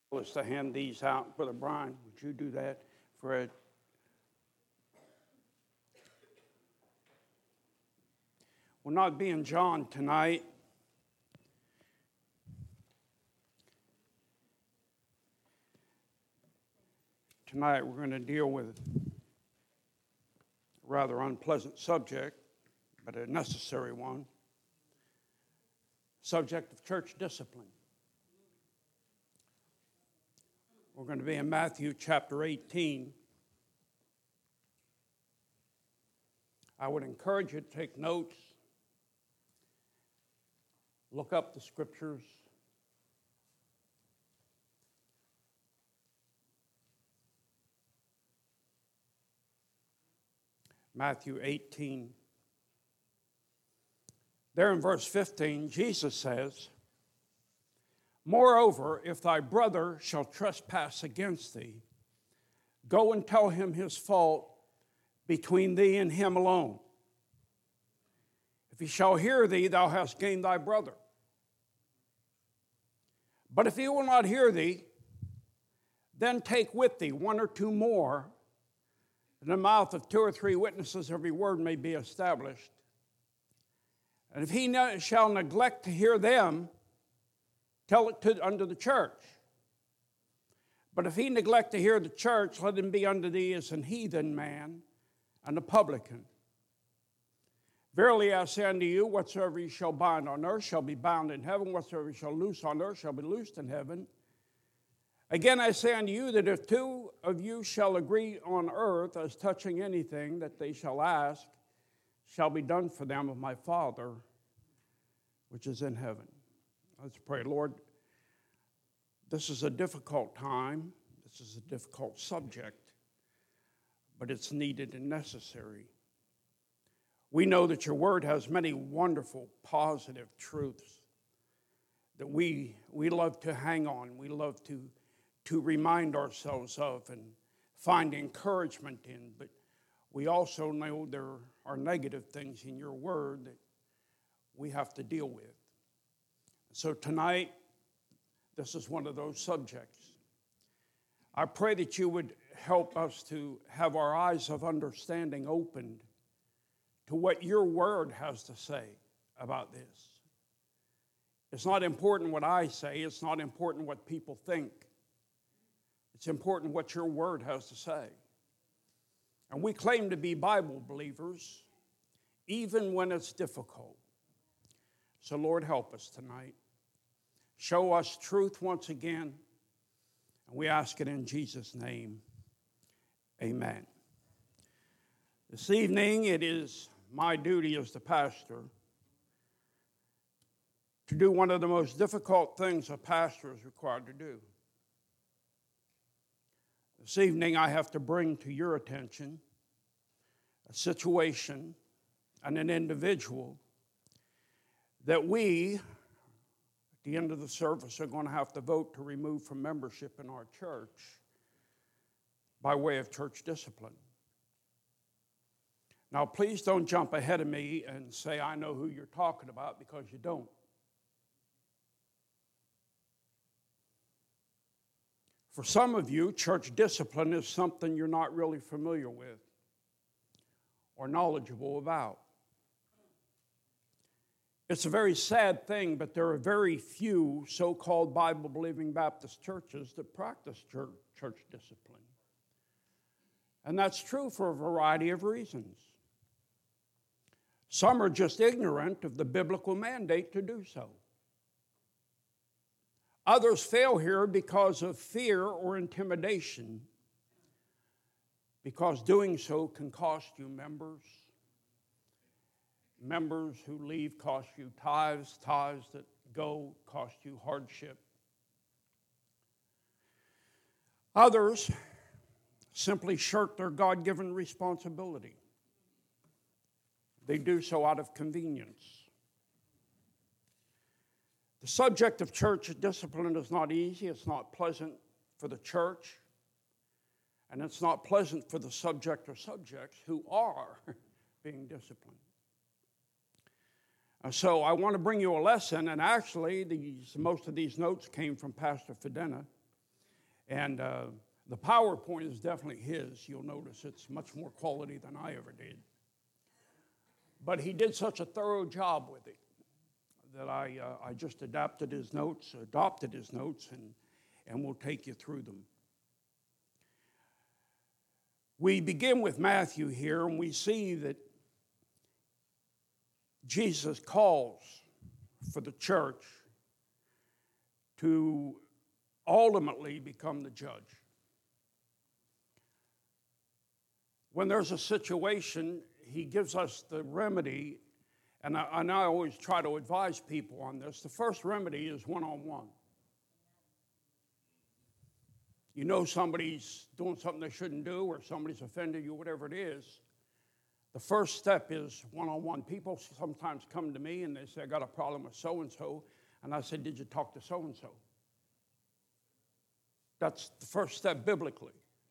Is to hand these out. Brother Brian, would you do that, Fred? We'll not be in John tonight. Tonight we're going to deal with a rather unpleasant subject, but a necessary one. Subject of church discipline. We're going to be in Matthew chapter 18. I would encourage you to take notes, look up the scriptures. Matthew 18. There in verse 15, Jesus says, "Moreover, if thy brother shall trespass against thee, go and tell him his fault between thee and him alone. If he shall hear thee, thou hast gained thy brother. But if he will not hear thee, then take with thee one or two more. In the mouth of two or three witnesses every word may be established. And if he shall neglect to hear them, tell it unto the church. But if he neglect to hear the church, let him be unto thee as an heathen man and a publican. Verily I say unto you, whatsoever ye shall bind on earth shall be bound in heaven, whatsoever ye shall loose on earth shall be loosed in heaven. Again I say unto you that if two of you shall agree on earth as touching anything that they shall ask, shall be done for them of my Father which is in heaven." Let's pray. Lord, this is a difficult time. This is a difficult subject, but it's needed and necessary. We know that your word has many wonderful, positive truths that we love to hang on. We love to remind ourselves of and find encouragement in. But we also know there are negative things in your word that we have to deal with. So tonight, this is one of those subjects. I pray that you would help us to have our eyes of understanding opened to what your word has to say about this. It's not important what I say. It's not important what people think. It's important what your word has to say. And we claim to be Bible believers, even when it's difficult. So Lord, help us tonight. Show us truth once again. And we ask it in Jesus' name. Amen. This evening, it is my duty as the pastor to do one of the most difficult things a pastor is required to do. This evening, I have to bring to your attention a situation and an individual that we, at the end of the service, are going to have to vote to remove from membership in our church by way of church discipline. Now, please don't jump ahead of me and say, I know who you're talking about, because you don't. For some of you, church discipline is something you're not really familiar with or knowledgeable about. It's a very sad thing, but there are very few so-called Bible-believing Baptist churches that practice church discipline. And that's true for a variety of reasons. Some are just ignorant of the biblical mandate to do so. Others fail here because of fear or intimidation, because doing so can cost you members. Members who leave cost you tithes. Tithes that go cost you hardship. Others simply shirk their God-given responsibility. They do so out of convenience. The subject of church discipline is not easy. It's not pleasant for the church. And it's not pleasant for the subject or subjects who are being disciplined. So I want to bring you a lesson, and actually most of these notes came from Pastor Fedena. And the PowerPoint is definitely his. You'll notice it's much more quality than I ever did. But he did such a thorough job with it that I just adopted his notes, and we'll take you through them. We begin with Matthew here, and we see that Jesus calls for the church to ultimately become the judge. When there's a situation, he gives us the remedy, and I always try to advise people on this. The first remedy is one-on-one. You know somebody's doing something they shouldn't do, or somebody's offended you, whatever it is. The first step is one-on-one. People sometimes come to me and they say, I got a problem with so-and-so. And I said, did you talk to so-and-so? That's the first step biblically.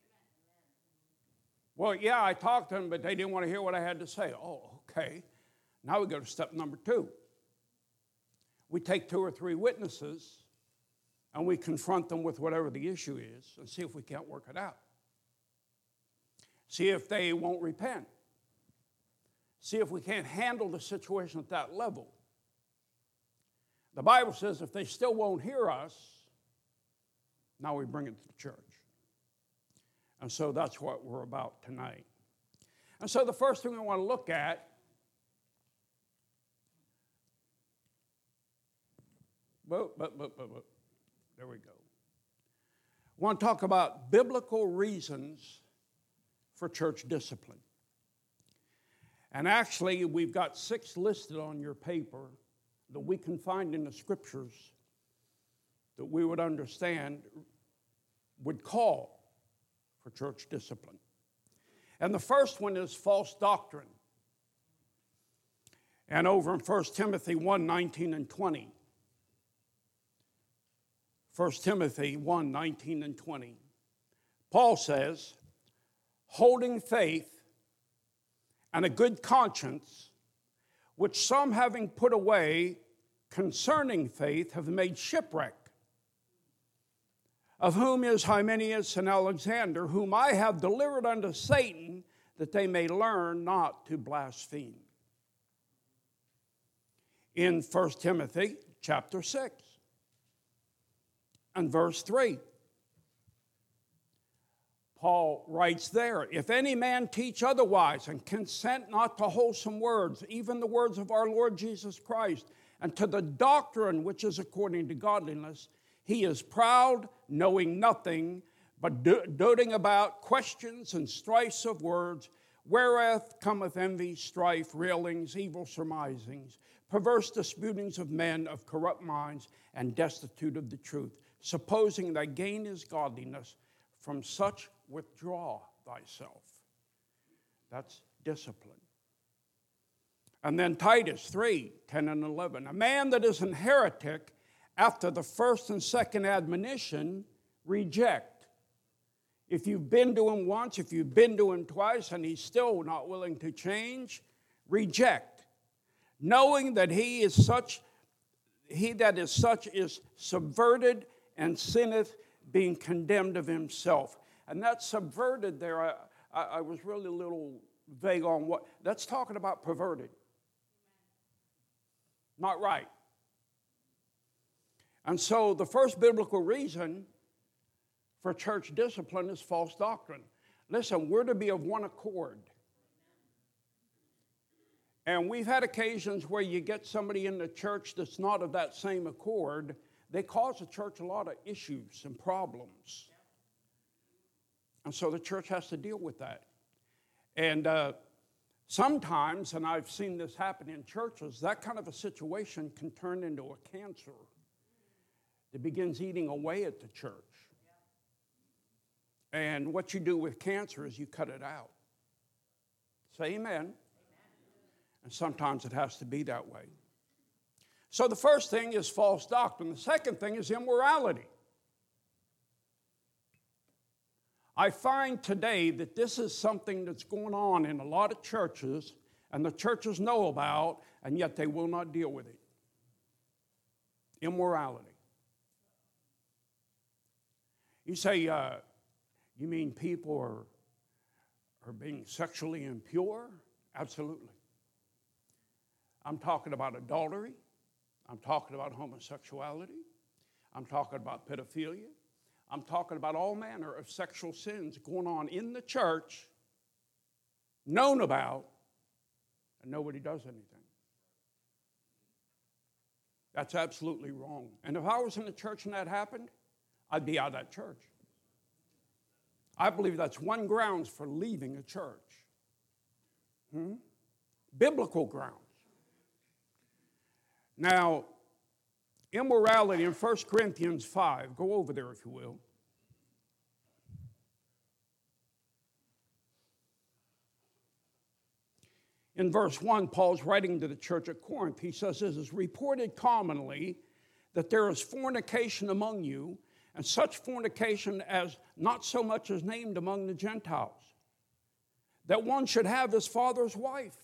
Well, yeah, I talked to them, but they didn't want to hear what I had to say. Oh, okay. Now we go to step number 2. We take 2 or 3 witnesses, and we confront them with whatever the issue is and see if we can't work it out. See if they won't repent. See if we can't handle the situation at that level. The Bible says if they still won't hear us, now we bring it to the church. And so that's what we're about tonight. And so the first thing we want to look at, there we go. I want to talk about biblical reasons for church discipline. And actually, we've got 6 listed on your paper that we can find in the scriptures that we would understand would call for church discipline. And the first one is false doctrine. And over in 1 Timothy 1:19 and 20. 1 Timothy 1:19 and 20. Paul says, holding faith and a good conscience, which some having put away concerning faith have made shipwreck, of whom is Hymenaeus and Alexander, whom I have delivered unto Satan, that they may learn not to blaspheme. In 1 Timothy chapter 6 and verse 3. Paul writes there, if any man teach otherwise and consent not to wholesome words, even the words of our Lord Jesus Christ, and to the doctrine which is according to godliness, he is proud, knowing nothing, but doting about questions and strifes of words, wherewith cometh envy, strife, railings, evil surmisings, perverse disputings of men of corrupt minds, and destitute of the truth, supposing that gain is godliness. From such withdraw thyself. That's discipline. And then Titus 3:10 and 11. A man that is an heretic, after the first and second admonition, reject. If you've been to him once, if you've been to him twice, and he's still not willing to change, reject. Knowing that he that is such is subverted and sinneth, being condemned of himself. And that subverted there, I was really a little vague on what, that's talking about perverted. Not right. And so the first biblical reason for church discipline is false doctrine. Listen, we're to be of one accord. And we've had occasions where you get somebody in the church that's not of that same accord. They cause the church a lot of issues and problems. And so the church has to deal with that. And sometimes, and I've seen this happen in churches, that kind of a situation can turn into a cancer that begins eating away at the church. And what you do with cancer is you cut it out. Say amen. And sometimes it has to be that way. So the first thing is false doctrine. The second thing is immorality. I find today that this is something that's going on in a lot of churches, and the churches know about, and yet they will not deal with it. Immorality. You say, you mean people are being sexually impure? Absolutely. I'm talking about adultery. I'm talking about homosexuality. I'm talking about pedophilia. I'm talking about all manner of sexual sins going on in the church, known about, and nobody does anything. That's absolutely wrong. And if I was in the church and that happened, I'd be out of that church. I believe that's one grounds for leaving a church. Biblical grounds. Now, immorality in 1 Corinthians 5. Go over there if you will. In verse 1, Paul's writing to the church at Corinth. He says, "It is reported commonly that there is fornication among you, and such fornication as not so much as named among the Gentiles, that one should have his father's wife."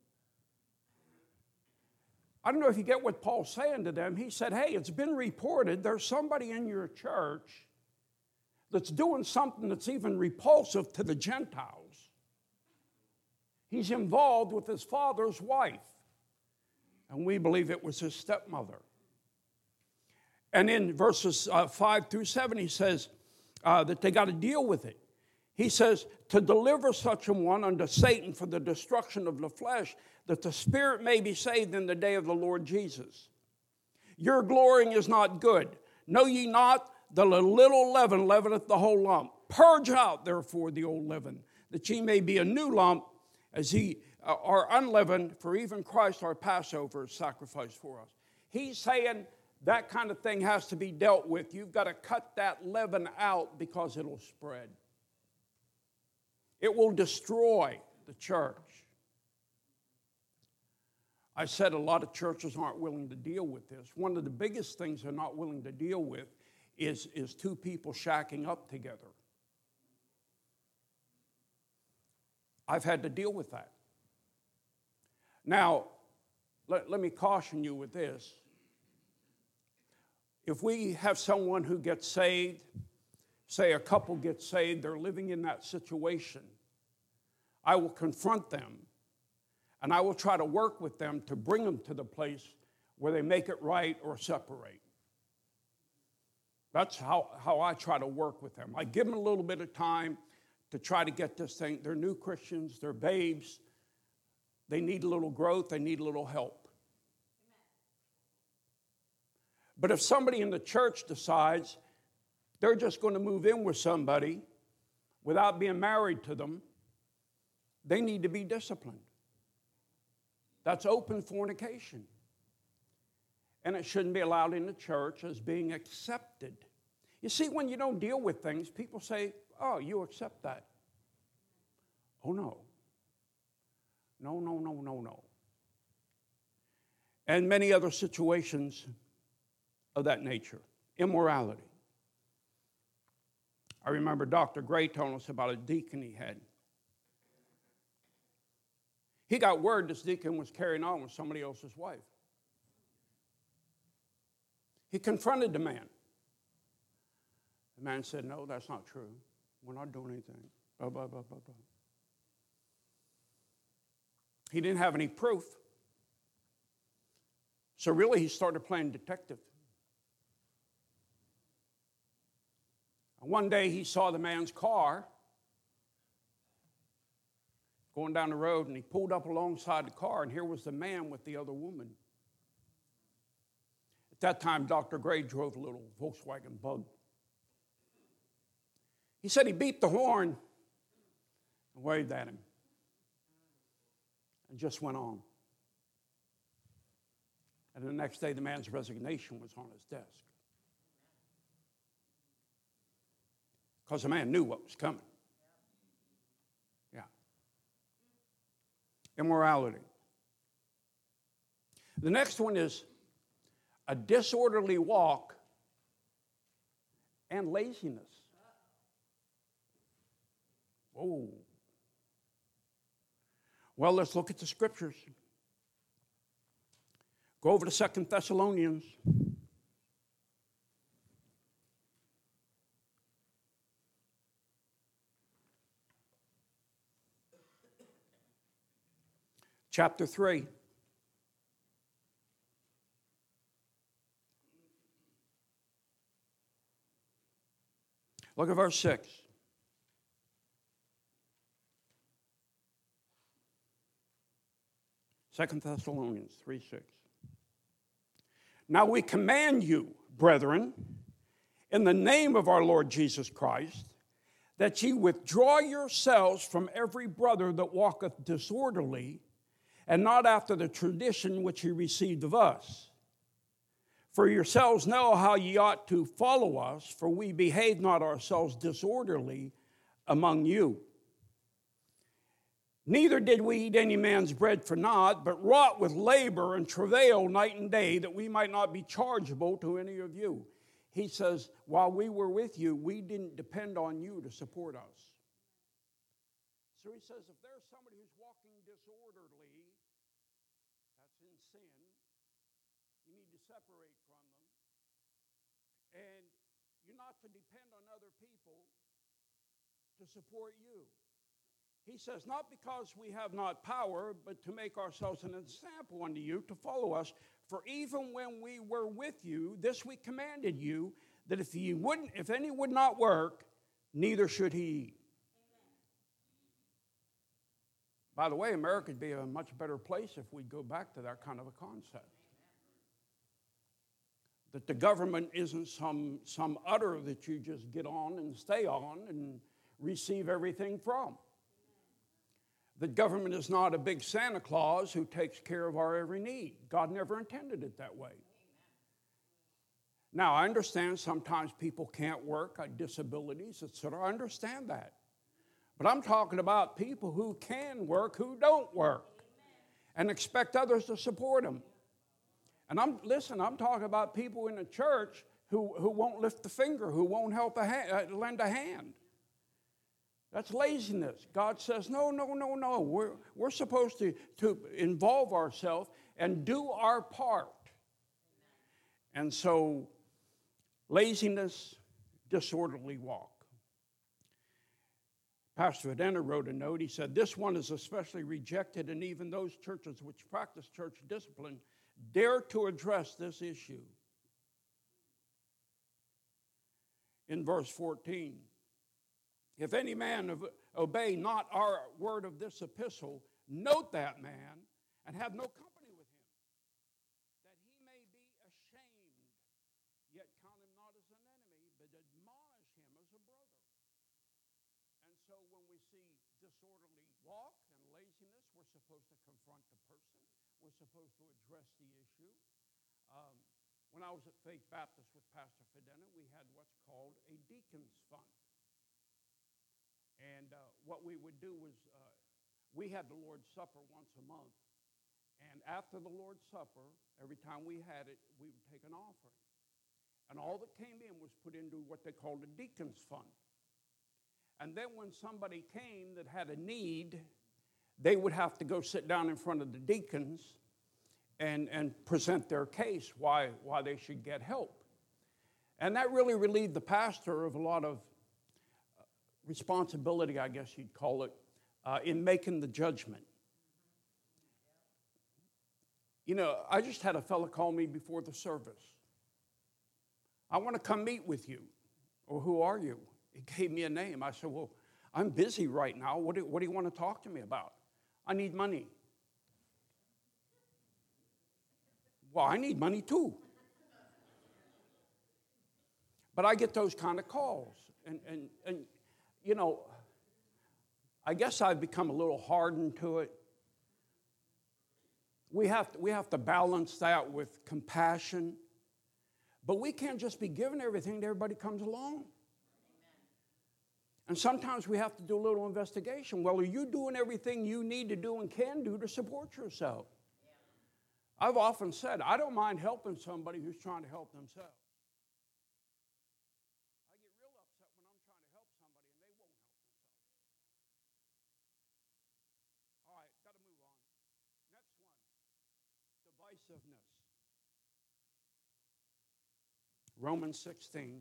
I don't know if you get what Paul's saying to them. He said, hey, it's been reported there's somebody in your church that's doing something that's even repulsive to the Gentiles. He's involved with his father's wife. And we believe it was his stepmother. And in verses 5 through 7, he says that they got to deal with it. He says, to deliver such a one unto Satan for the destruction of the flesh, that the spirit may be saved in the day of the Lord Jesus. Your glorying is not good. Know ye not that a little leaven leaveneth the whole lump? Purge out, therefore, the old leaven, that ye may be a new lump, as ye are unleavened, for even Christ our Passover is sacrificed for us. He's saying that kind of thing has to be dealt with. You've got to cut that leaven out because it'll spread. It will destroy the church. I said a lot of churches aren't willing to deal with this. One of the biggest things they're not willing to deal with is two people shacking up together. I've had to deal with that. Now, let me caution you with this. If we have someone who gets saved, say a couple gets saved, they're living in that situation, I will confront them and I will try to work with them to bring them to the place where they make it right or separate. That's how I try to work with them. I give them a little bit of time to try to get this thing. They're new Christians, they're babes. They need a little growth, they need a little help. But if somebody in the church decides they're just going to move in with somebody without being married to them, they need to be disciplined. That's open fornication. And it shouldn't be allowed in the church as being accepted. You see, when you don't deal with things, people say, oh, you accept that. Oh, no. No, no, no, no, no. And many other situations of that nature. Immorality. I remember Dr. Gray telling us about a deacon he had. He got word this deacon was carrying on with somebody else's wife. He confronted the man. The man said, no, that's not true. We're not doing anything. Blah, blah, blah, blah, blah. He didn't have any proof. So really he started playing detective. And one day he saw the man's car going down the road, and he pulled up alongside the car, and here was the man with the other woman. At that time, Dr. Gray drove a little Volkswagen Bug. He said he beeped the horn and waved at him and just went on. And the next day, the man's resignation was on his desk. Because the man knew what was coming. Yeah. Immorality. The next one is a disorderly walk and laziness. Whoa. Well, let's look at the scriptures. Go over to 2 Thessalonians. chapter 3. Look at verse 6. Second Thessalonians 3:6. Now we command you, brethren, in the name of our Lord Jesus Christ, that ye withdraw yourselves from every brother that walketh disorderly, and not after the tradition which ye received of us. For yourselves know how ye ought to follow us, for we behave not ourselves disorderly among you. Neither did we eat any man's bread for naught, but wrought with labor and travail night and day, that we might not be chargeable to any of you. He says, while we were with you, we didn't depend on you to support us. So he says, if there's somebody who's walking disorderly, that's in sin, you need to separate from them. And you're not to depend on other people to support you. He says, not because we have not power, but to make ourselves an example unto you, to follow us. For even when we were with you, this we commanded you, that if any would not work, neither should he eat. By the way, America would be a much better place if we go back to that kind of a concept. That the government isn't some udder that you just get on and stay on and receive everything from. The government is not a big Santa Claus who takes care of our every need. God never intended it that way. Now, I understand sometimes people can't work, disabilities, etc. I understand that. But I'm talking about people who can work, who don't work, and expect others to support them. And I'm talking about people in the church who won't lift a finger, who won't help lend a hand. That's laziness. God says, no. We're supposed to involve ourselves and do our part. And so, laziness, disorderly walk. Pastor Fidena wrote a note. He said, this one is especially rejected, and even those churches which practice church discipline dare to address this issue. In verse 14, if any man obey not our word of this epistle, note that man, and have no company with him, that he may be ashamed, yet count him not as an enemy, but admonish him as a brother. And so when we see disorderly walk and laziness, we're supposed to confront the person. We're supposed to address the issue. When I was at Faith Baptist with Pastor Fidena, we had what's called a deacon's fund. And what we would do was we had the Lord's Supper once a month. And after the Lord's Supper, every time we had it, we would take an offering. And all that came in was put into what they called a deacon's fund. And then when somebody came that had a need, they would have to go sit down in front of the deacons and present their case why they should get help. And that really relieved the pastor of a lot of responsibility, I guess you'd call it, in making the judgment. You know, I just had a fellow call me before the service. I want to come meet with you. Or who are you? He gave me a name. I said, well, I'm busy right now. What do you want to talk to me about? I need money. Well, I need money too. But I get those kind of calls. And you know, I guess I've become a little hardened to it. We have to balance that with compassion. But we can't just be giving everything to everybody comes along. And sometimes we have to do a little investigation. Well, are you doing everything you need to do and can do to support yourself? I've often said, I don't mind helping somebody who's trying to help themselves. I get real upset when I'm trying to help somebody and they won't help themselves. All right, got to move on. Next one, divisiveness. Romans 16.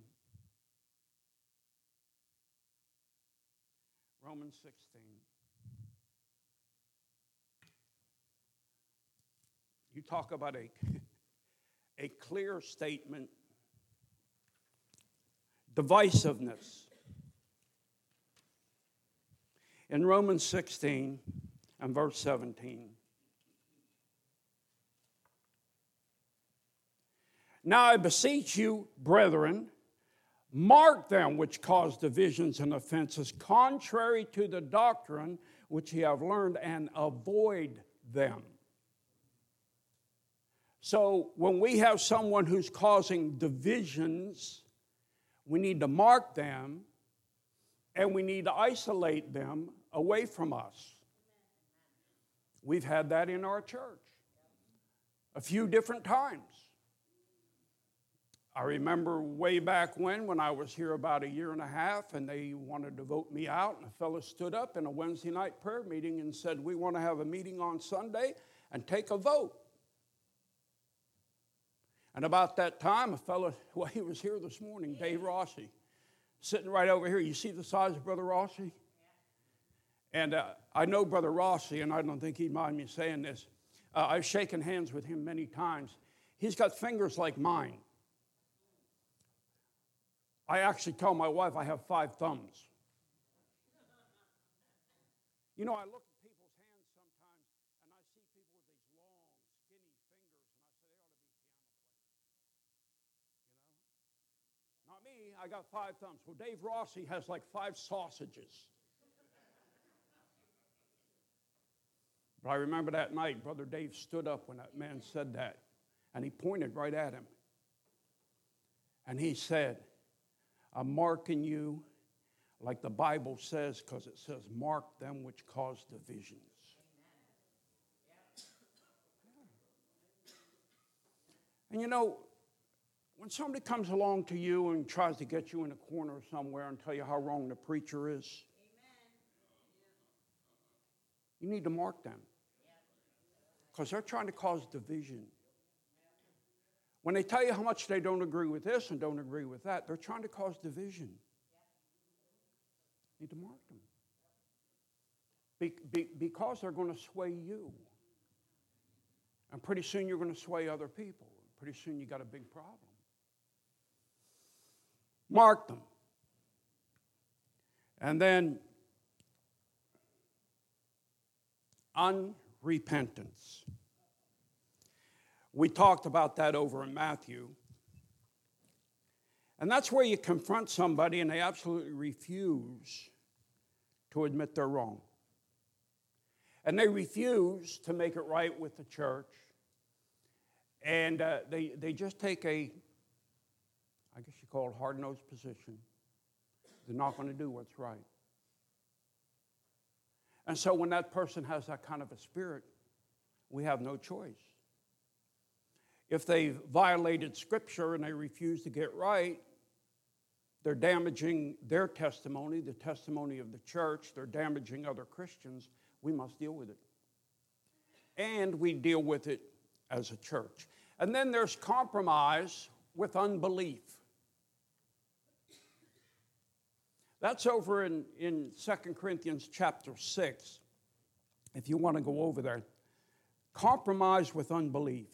Romans 16. talk about a clear statement, divisiveness. In Romans 16 and verse 17. Now I beseech you, brethren, mark them which cause divisions and offenses contrary to the doctrine which ye have learned, and avoid them. So when we have someone who's causing divisions, we need to mark them and we need to isolate them away from us. We've had that in our church a few different times. I remember way back when I was here about a year and a half, and they wanted to vote me out, and a fellow stood up in a Wednesday night prayer meeting and said, we want to have a meeting on Sunday and take a vote. And about that time, a fellow, well, he was here this morning, Dave Rossi, sitting right over here. You see the size of Brother Rossi? And I know Brother Rossi, and I don't think he'd mind me saying this. I've shaken hands with him many times. He's got fingers like mine. I actually tell my wife I have 5 thumbs. You know, I look at people's hands sometimes, and I see people with these long, skinny fingers, and I say they ought to be piano players. You know? Not me, I got 5 thumbs. Well, Dave Rossi has like 5 sausages. But I remember that night, Brother Dave stood up when that man said that, and he pointed right at him. And he said, I'm marking you like the Bible says, because it says, mark them which cause divisions. And you know, when somebody comes along to you and tries to get you in a corner somewhere and tell you how wrong the preacher is, you need to mark them. Because they're trying to cause division. When they tell you how much they don't agree with this and don't agree with that, they're trying to cause division. You need to mark them. Because they're going to sway you. And pretty soon you're going to sway other people. Pretty soon you got a big problem. Mark them. And then unrepentance. We talked about that over in Matthew. And that's where you confront somebody and they absolutely refuse to admit they're wrong. And they refuse to make it right with the church. And they just take a, I guess you call it hard-nosed position. They're not going to do what's right. And so when that person has that kind of a spirit, we have no choice. If they violated Scripture and they refuse to get right, they're damaging their testimony, the testimony of the church. They're damaging other Christians. We must deal with it. And we deal with it as a church. And then there's compromise with unbelief. That's over in 2 Corinthians chapter 6, if you want to go over there. Compromise with unbelief.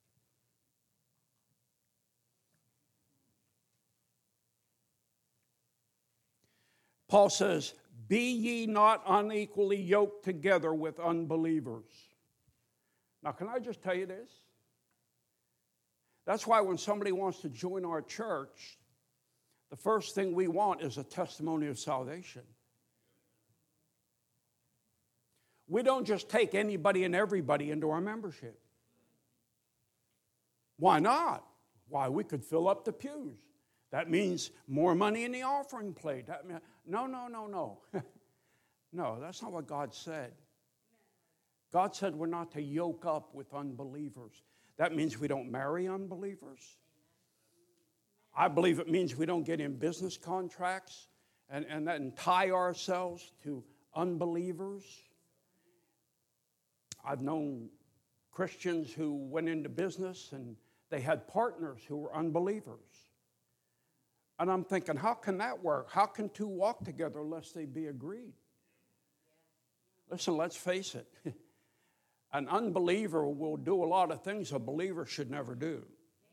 Paul says, be ye not unequally yoked together with unbelievers. Now, can I just tell you this? That's why when somebody wants to join our church, the first thing we want is a testimony of salvation. We don't just take anybody and everybody into our membership. Why not? Why, we could fill up the pews. That means more money in the offering plate. No. No, that's not what God said. God said we're not to yoke up with unbelievers. That means we don't marry unbelievers. I believe it means we don't get in business contracts and then tie ourselves to unbelievers. I've known Christians who went into business and they had partners who were unbelievers. And I'm thinking, how can that work? How can 2 walk together unless they be agreed? Listen, let's face it. An unbeliever will do a lot of things a believer should never do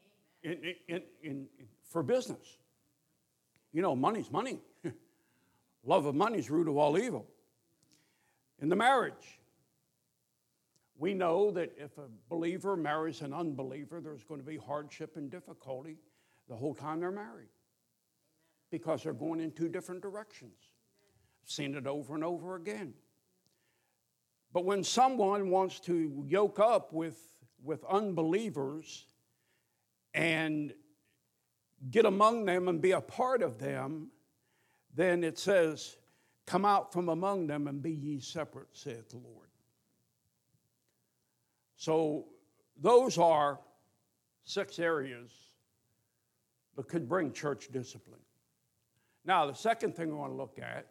for business. You know, money's money. Love of money is root of all evil. In the marriage, we know that if a believer marries an unbeliever, there's going to be hardship and difficulty the whole time they're married because they're going in two different directions. I've seen it over and over again. But when someone wants to yoke up with unbelievers and get among them and be a part of them, then it says, come out from among them and be ye separate, saith the Lord. So those are 6 areas that could bring church discipline. Now, the second thing we want to look at,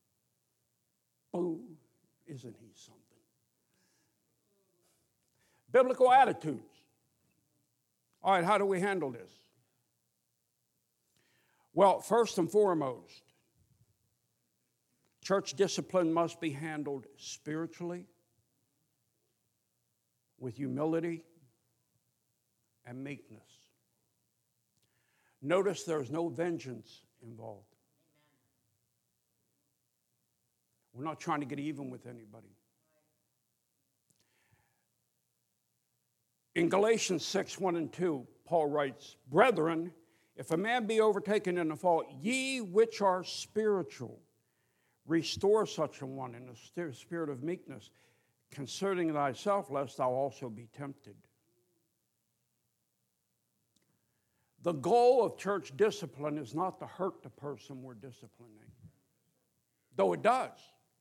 oh, isn't he something? Biblical attitudes. All right, how do we handle this? Well, first and foremost, church discipline must be handled spiritually, with humility and meekness. Notice there's no vengeance involved. We're not trying to get even with anybody. In Galatians 6:1-2, Paul writes, Brethren, if a man be overtaken in a fault, ye which are spiritual, restore such a one in a spirit of meekness, concerning thyself, lest thou also be tempted. The goal of church discipline is not to hurt the person we're disciplining, though it does.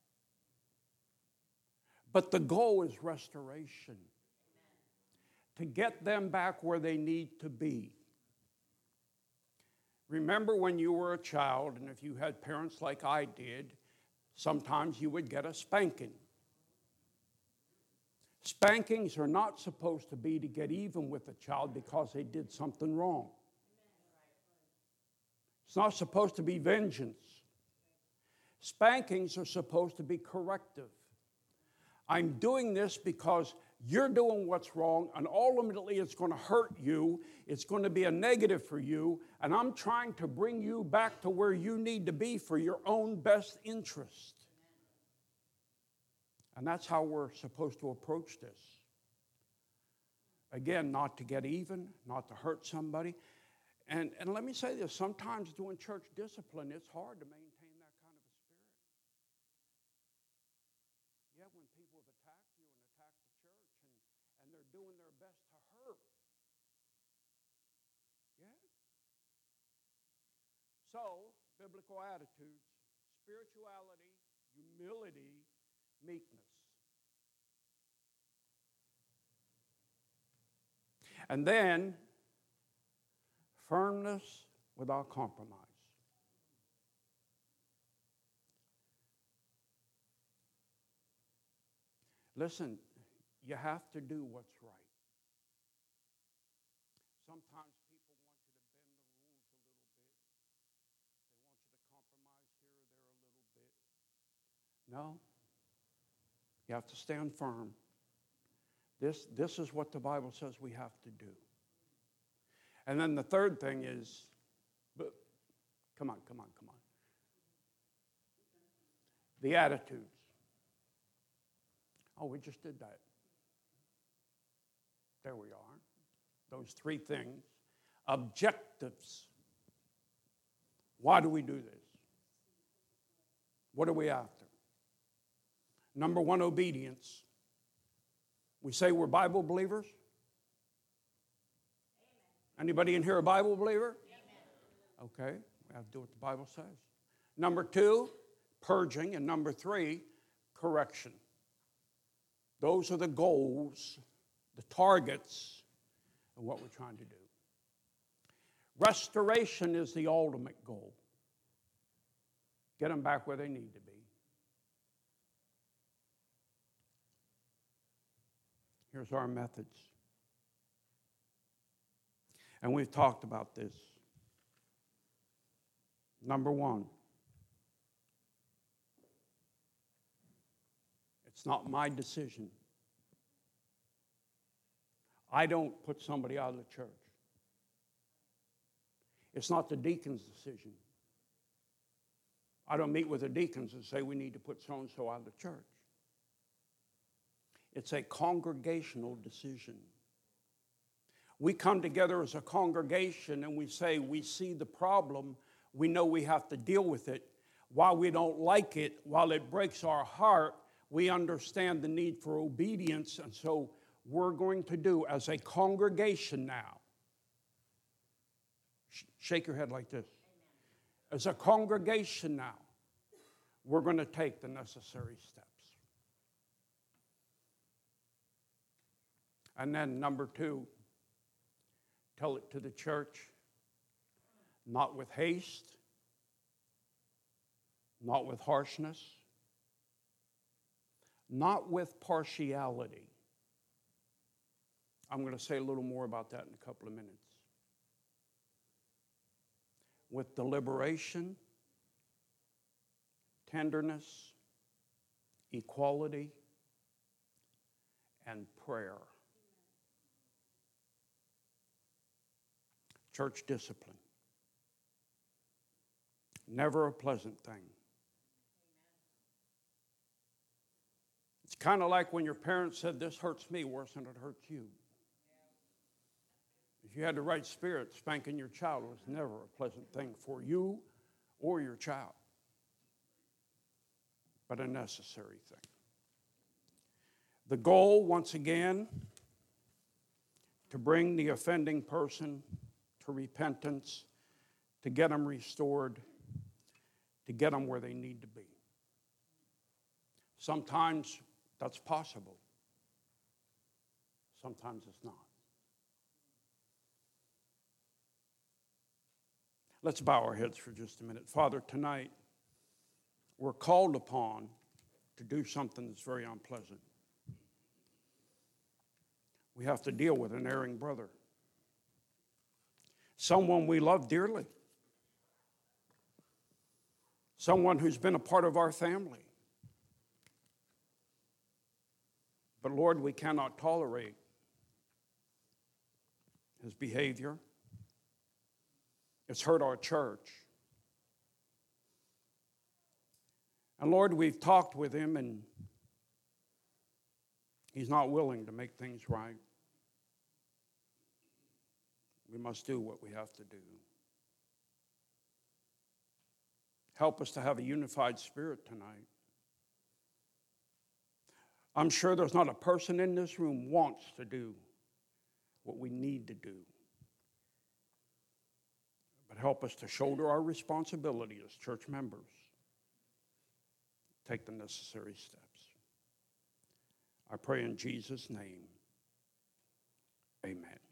But the goal is restoration, to get them back where they need to be. Remember when you were a child, and if you had parents like I did, sometimes you would get a spanking. Spankings are not supposed to be to get even with a child because they did something wrong. It's not supposed to be vengeance. Spankings are supposed to be corrective. I'm doing this because you're doing what's wrong, and ultimately it's going to hurt you. It's going to be a negative for you, and I'm trying to bring you back to where you need to be for your own best interest. And that's how we're supposed to approach this. Again, not to get even, not to hurt somebody. And let me say this, sometimes doing church discipline, it's hard to maintain that kind of a spirit. Yeah, when people have attacked you and attacked the church and they're doing their best to hurt. Yeah. So, biblical attitudes, spirituality, humility, meekness. And then, firmness without compromise. Listen, you have to do what's right. Sometimes people want you to bend the rules a little bit. They want you to compromise here or there a little bit. No. You have to stand firm. This is what the Bible says we have to do. And then the third thing is, come on. The attitudes. Oh, we just did that. There we are. Those 3 things. Objectives. Why do we do this? What are we after? Number 1, obedience. We say we're Bible believers. Anybody in here a Bible believer? Okay, we have to do what the Bible says. Number 2, purging. And number 3, correction. Those are the goals, the targets of what we're trying to do. Restoration is the ultimate goal. Get them back where they need to be. Here's our methods. And we've talked about this. Number 1, it's not my decision. I don't put somebody out of the church. It's not the deacon's decision. I don't meet with the deacons and say we need to put so-and-so out of the church. It's a congregational decision. We come together as a congregation and we say we see the problem, we know we have to deal with it. While we don't like it, while it breaks our heart, we understand the need for obedience, and so we're going to do as a congregation now. Shake your head like this. As a congregation now, we're going to take the necessary steps. And then number 2, tell it to the church, not with haste, not with harshness, not with partiality. I'm going to say a little more about that in a couple of minutes. With deliberation, tenderness, equality, and prayer. Church discipline. Never a pleasant thing. It's kind of like when your parents said, this hurts me worse than it hurts you. If you had the right spirit, spanking your child was never a pleasant thing for you or your child, but a necessary thing. The goal, once again, to bring the offending person to repentance, to get them restored, to get them where they need to be. Sometimes that's possible. Sometimes it's not. Let's bow our heads for just a minute. Father, tonight we're called upon to do something that's very unpleasant. We have to deal with an erring brother, someone we love dearly, someone who's been a part of our family. But Lord, we cannot tolerate his behavior. It's hurt our church. And Lord, we've talked with him and he's not willing to make things right. We must do what we have to do. Help us to have a unified spirit tonight. I'm sure there's not a person in this room wants to do what we need to do. But help us to shoulder our responsibility as church members. Take the necessary steps. I pray in Jesus' name. Amen.